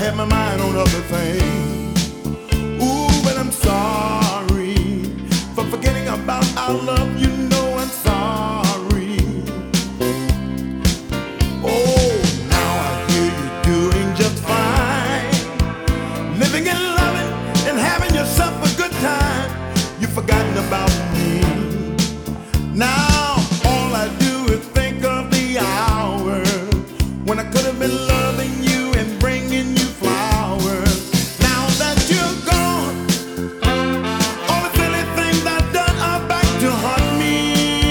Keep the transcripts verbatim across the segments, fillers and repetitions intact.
had my mind on other things. Ooh, but I'm sorry for forgetting about our love. You know I'm sorry. Oh, now I hear you doing just fine, living and loving and having yourself a good time. You've forgotten about me. Now all I do is think of the hour when I could have been loving you and bringing you flowers. Now that you're gone, all the silly things I've done are back to haunt me.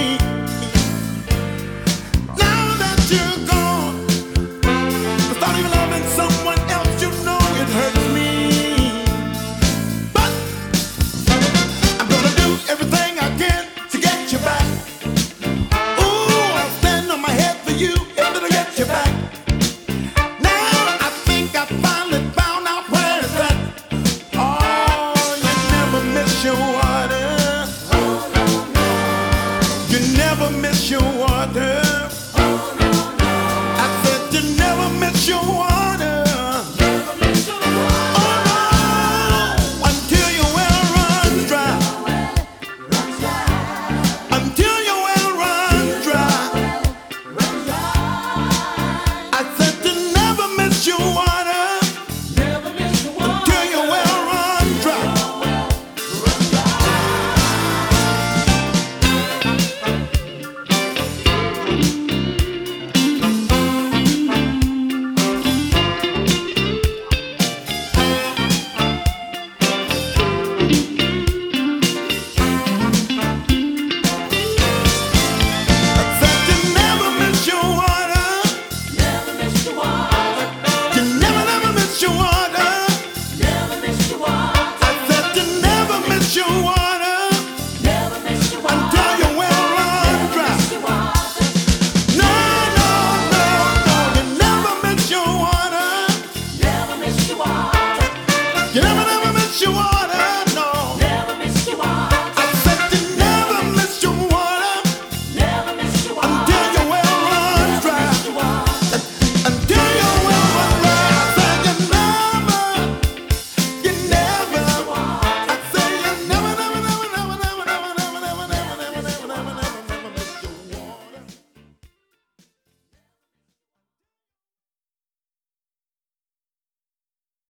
Now that you're gone, the thought of loving someone else, you know it hurts me. But I'm gonna do everything I can to get you back. Ooh, I'll stand on my head for you if it'll get you back. Now I think I finally found out where it's at. Oh, you never miss your water. You never miss your water. I said you never miss your water.